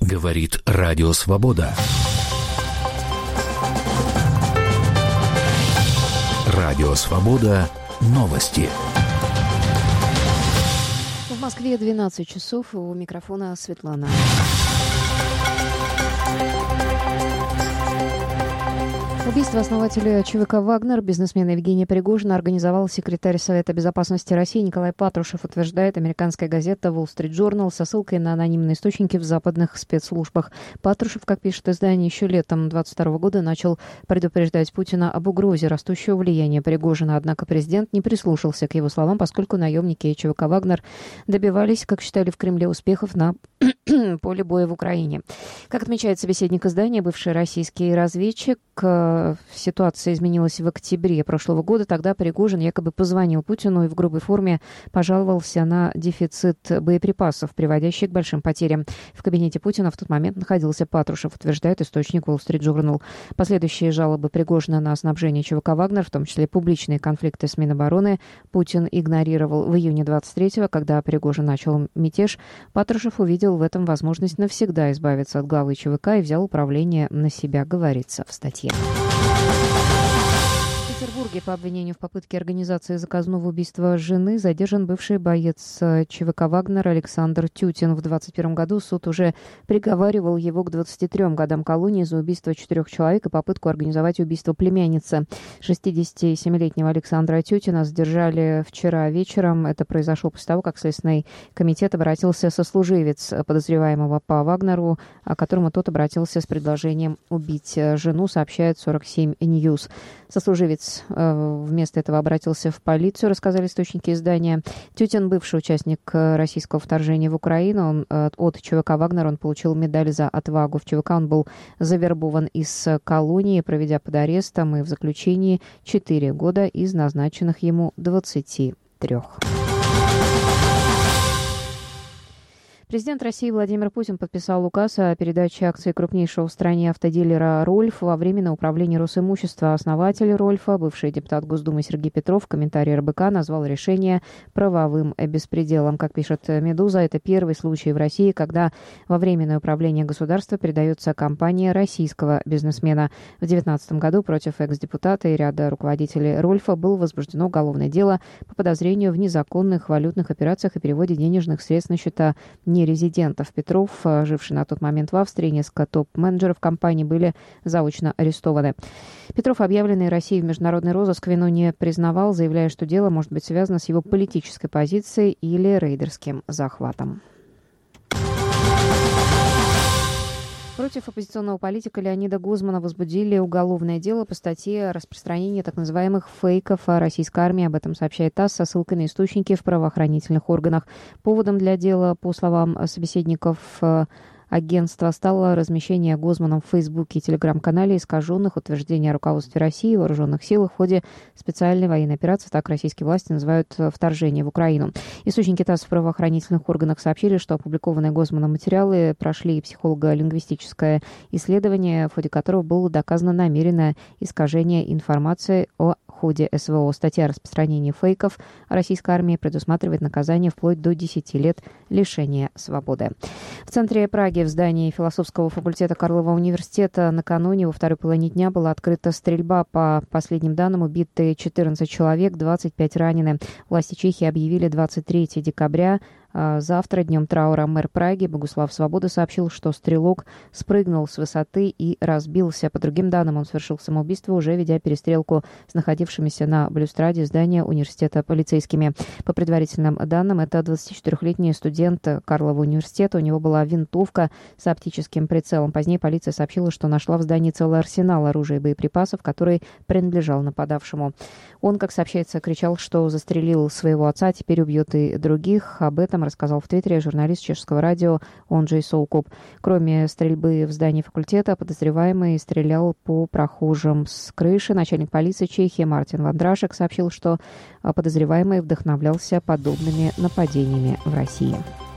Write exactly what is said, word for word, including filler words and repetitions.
Говорит Радио Свобода. Радио Свобода. Новости. В Москве двенадцать часов. У микрофона Светлана. Убийство основателя ЧВК «Вагнер», бизнесмена Евгения Пригожина, организовал секретарь Совета безопасности России Николай Патрушев, утверждает американская газета Wall Street Journal со ссылкой на анонимные источники в западных спецслужбах. Патрушев, как пишет издание, еще летом двадцать второго года начал предупреждать Путина об угрозе растущего влияния Пригожина. Однако президент не прислушался к его словам, поскольку наемники ЧВК «Вагнер» добивались, как считали в Кремле, успехов на поле боя в Украине. Как отмечает собеседник издания, бывший российский разведчик, ситуация изменилась в октябре прошлого года. Тогда Пригожин якобы позвонил Путину и в грубой форме пожаловался на дефицит боеприпасов, приводящий к большим потерям. В кабинете Путина в тот момент находился Патрушев, утверждает источник Wall Street Journal. Последующие жалобы Пригожина на снабжение ЧВК «Вагнер», в том числе публичные конфликты с Минобороны, Путин игнорировал. В июне двадцать третьего, когда Пригожин начал мятеж, Патрушев увидел в этом возможность навсегда избавиться от главы ЧВК и взял управление на себя, говорится в статье. В Петербурге по обвинению в попытке организации заказного убийства жены задержан бывший боец ЧВК «Вагнер» Александр Тютин. В двадцать первом году суд уже приговаривал его к двадцати трём годам колонии за убийство четырех человек и попытку организовать убийство племянницы. шестидесятисемилетнего Александра Тютина задержали вчера вечером. Это произошло после того, как Следственный комитет обратился сослуживец подозреваемого по «Вагнеру», к которому тот обратился с предложением убить жену, сообщает сорок семь Ньюс. Сослуживец вместо этого обратился в полицию, рассказали источники издания. Тютин, бывший участник российского вторжения в Украину, он, от ЧВК «Вагнер» он получил медаль за отвагу. В ЧВК он был завербован из колонии, проведя под арестом и в заключении четыре года из назначенных ему двадцати трёх. Президент России Владимир Путин подписал указ о передаче акций крупнейшего в стране автодилера «Рольф» во временное управление Росимущества. Основатель «Рольфа», бывший депутат Госдумы Сергей Петров, в комментарии эр бэ ка назвал решение правовым беспределом. Как пишет «Медуза», это первый случай в России, когда во временное управление государства передается компания российского бизнесмена. В две тысячи девятнадцатом году против экс-депутата и ряда руководителей «Рольфа» было возбуждено уголовное дело по подозрению в незаконных валютных операциях и переводе денежных средств на счета нерезидентов. Петров, живший на тот момент в Австрии, несколько топ-менеджеров компании были заочно арестованы. Петров, объявленный Россией в международный розыск, вину не признавал, заявляя, что дело может быть связано с его политической позицией или рейдерским захватом. Против оппозиционного политика Леонида Гозмана возбудили уголовное дело по статье о распространении так называемых фейков о российской армии. Об этом сообщает ТАСС со ссылкой на источники в правоохранительных органах. Поводом для дела, по словам собеседников агентства, стало размещение Гозманом в Фейсбуке и Телеграм-канале искаженных утверждений о руководстве России и вооруженных силах в ходе специальной военной операции, так российские власти называют вторжение в Украину. Источники ТАСС в правоохранительных органах сообщили, что опубликованные Гозманом материалы прошли психолого-лингвистическое исследование, в ходе которого было доказано намеренное искажение информации о ходе эс вэ о. Статья о распространении фейков о российской армии предусматривает наказание вплоть до десяти лет лишения свободы. В центре Праги, в здании философского факультета Карлова университета, накануне во второй половине дня была открыта стрельба. По последним данным, убиты четырнадцать человек, двадцать пять ранены. Власти Чехии объявили двадцать третьего декабря завтра днем траура. Мэр Праги Богуслав Свобода сообщил, что стрелок спрыгнул с высоты и разбился. По другим данным, он совершил самоубийство, уже ведя перестрелку с находившимися на балюстраде здания университета полицейскими. По предварительным данным, это двадцатичетырёхлетний студент Карлова университета. У него была винтовка с оптическим прицелом. Позднее полиция сообщила, что нашла в здании целый арсенал оружия и боеприпасов, который принадлежал нападавшему. Он, как сообщается, кричал, что застрелил своего отца, теперь убьет и других. Об этом рассказал в Твиттере журналист чешского радио Онджей Соукоп. Кроме стрельбы в здании факультета, подозреваемый стрелял по прохожим с крыши. Начальник полиции Чехии Мартин Вандрашек сообщил, что подозреваемый вдохновлялся подобными нападениями в России.